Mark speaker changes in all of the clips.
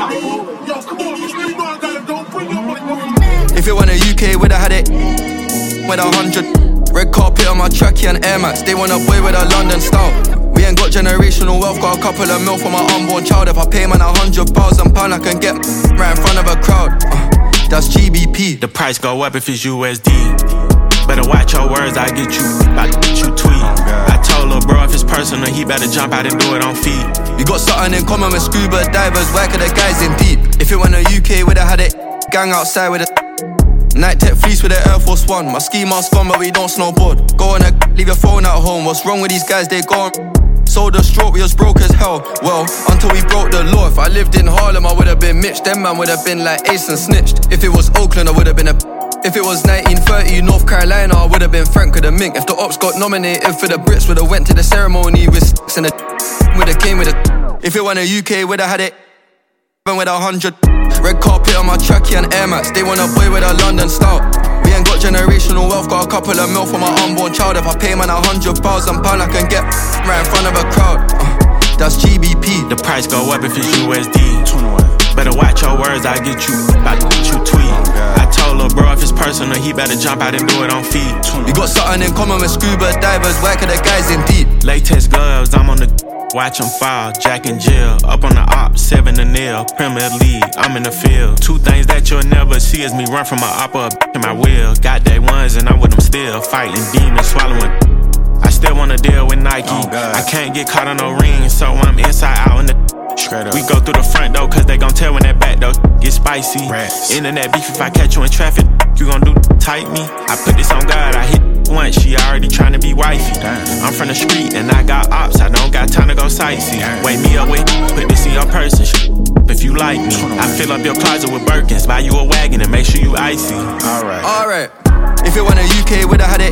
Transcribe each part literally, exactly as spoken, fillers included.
Speaker 1: If it went to U K, would I had it with a hundred. Red carpet on my trackie and Air Max. They want a boy with a London style. We ain't got generational wealth, got a couple of mil for my unborn child. If I pay man a hundred thousand pound, I can get right in front of a crowd. uh, That's G B P.
Speaker 2: The price go up if it's U S D. Better watch your words, I get you, I get you tweet. I told lil' bro if it's personal, he better jump out and do it on feet.
Speaker 1: We got something in common with scuba divers, whack of the guys in deep. If it went to U K, would I had it gang outside with a Night tech fleece with the Air Force One. My ski mask gone, but we don't snowboard. Go on a leave your phone at home. What's wrong with these guys? They gone. Sold the stroke, we was broke as hell. Well, until we broke the law. If I lived in Harlem, I would've been Mitch. Them man would've been like Ace and snitched. If it was Oakland, I would've been a. If it was nineteen thirty, North Carolina, I would've been Frank with a mink. If the ops got nominated for the Brits, would've went to the ceremony with sticks and a. Would've came with a. If it went to U K, would've had it with a hundred. Red carpet on my trackie and Air Max. They want a boy with a London style. We ain't got generational wealth, got a couple of mil for my unborn child. If I pay man a hundred thousand pound, I can get right in front of a crowd. uh, That's G B P.
Speaker 2: The price go up if it's U S D. Better watch your words, I get you, I get you tweet. I told lil' bro if it's personal, he better jump out and do it on feet.
Speaker 1: We got something in common with scuba divers, whack of the guys in deep.
Speaker 2: Latex gloves, I'm on the watch them fall, Jack and Jill. Up on the op, seven to nil, Premier League, I'm in the field. Two things that you'll never see is me run from my op up in my wheel. Got day ones and I'm with them still, fighting demons, swallowing. I still wanna deal with Nike. Oh, I can't get caught on no ring, so I'm inside out in the. We go through the front door, cause they gon' tell when that back door get spicy. Rats. Internet beef, if I catch you in traffic, you gon' do tight me. I put this on God, I hit once, she already tryna be wifey. Damn. I'm from the street and I got ops, I don't got time to go sightsee. Damn. Wake me up with, put this in your purse and sh- if you like me. I fill up your closet with Birkins, buy you a wagon and make sure you icy.
Speaker 1: Alright. Alright. If it went to U K, would've had it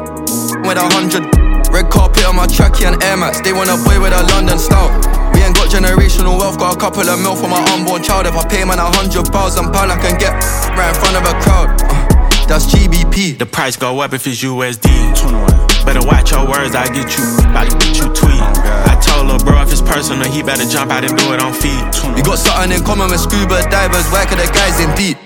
Speaker 1: with a hundred. Red carpet on my trackie and Air Max. They want a boy with a London style. We ain't got generational wealth, got a couple of mil for my unborn child. If I pay man a hundred thousand pound, I can get right in front of a crowd. uh, That's G B P.
Speaker 2: The price go up if it's U S D. Better watch your words, I get you, I get you tweet. I told lil' bro if it's personal, he better jump out and do it on feet.
Speaker 1: We got something in common with scuba divers, whack of the guys in deep.